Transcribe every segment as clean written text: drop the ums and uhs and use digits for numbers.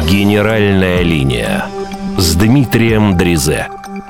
Генеральная линия с Дмитрием Дризе.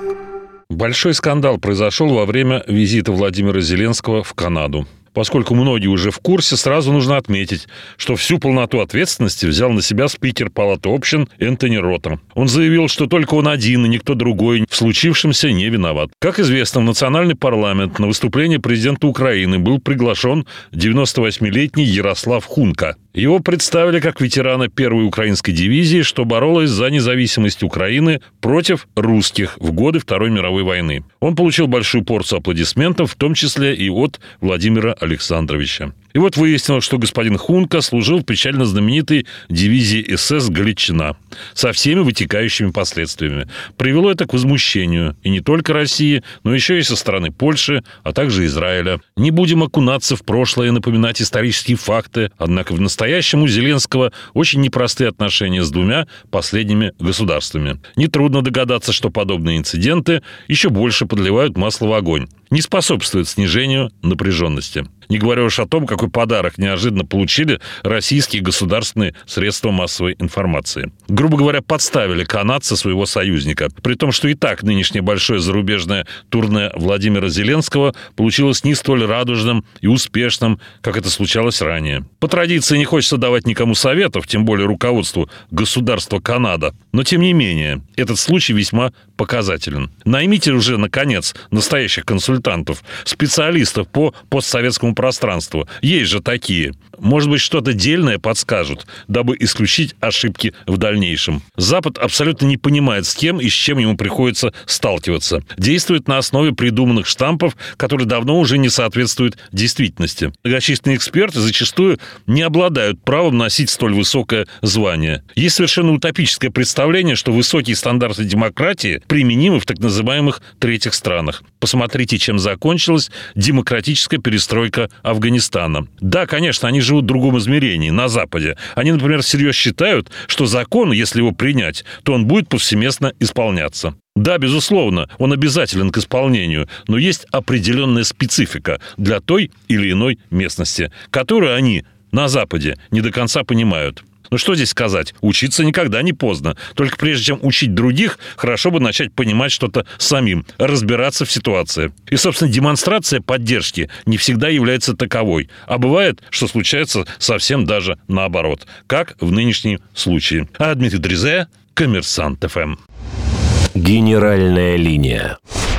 Большой скандал произошел во время визита Владимира Зеленского в Канаду. Поскольку многие уже в курсе, сразу нужно отметить, что всю полноту ответственности взял на себя спикер Палаты общин Энтони Рота. Он заявил, что только он один и никто другой в случившемся не виноват. Как известно, в национальный парламент на выступление президента Украины был приглашен 98-летний Ярослав Хунка. Его представили как ветерана первой украинской дивизии, что боролась за независимость Украины против русских в годы Второй мировой войны. Он получил большую порцию аплодисментов, в том числе и от Владимира Александровича. И вот выяснилось, что господин Хунка служил в печально знаменитой дивизии СС «Галичина» со всеми вытекающими последствиями. Привело это к возмущению и не только России, но еще и со стороны Польши, а также Израиля. Не будем окунаться в прошлое и напоминать исторические факты, однако в настоящем у Зеленского очень непростые отношения с двумя последними государствами. Нетрудно догадаться, что подобные инциденты еще больше подливают масло в огонь, не способствуют снижению напряженности. Не говоря уж о том, какой подарок неожиданно получили российские государственные средства массовой информации. Грубо говоря, подставили канадца своего союзника. При том, что и так нынешнее большое зарубежное турне Владимира Зеленского получилось не столь радужным и успешным, как это случалось ранее. По традиции не хочется давать никому советов, тем более руководству государства Канада. Но, тем не менее, этот случай весьма показателен. Наймите уже, наконец, настоящих консультантов, специалистов по постсоветскому пространству. Есть же такие. Может быть, что-то дельное подскажут, дабы исключить ошибки в дальнейшем. Запад абсолютно не понимает, с кем и с чем ему приходится сталкиваться. Действует на основе придуманных штампов, которые давно уже не соответствуют действительности. Многочисленные эксперты зачастую не обладают правом носить столь высокое звание. Есть совершенно утопическое представление, что высокие стандарты демократии применимы в так называемых третьих странах. Посмотрите, чем закончилась демократическая перестройка Афганистана. Да, конечно, они живут в другом измерении, на Западе. Они, например, всерьез считают, что закон, если его принять, то он будет повсеместно исполняться. Да, безусловно, он обязателен к исполнению, но есть определенная специфика для той или иной местности, которую они на Западе не до конца понимают. Ну что здесь сказать? Учиться никогда не поздно. Только прежде чем учить других, хорошо бы начать понимать что-то самим, разбираться в ситуации. И, собственно, демонстрация поддержки не всегда является таковой. А бывает, что случается совсем даже наоборот. Как в нынешнем случае. А Дмитрий Дризе, Коммерсант ФМ. Генеральная линия.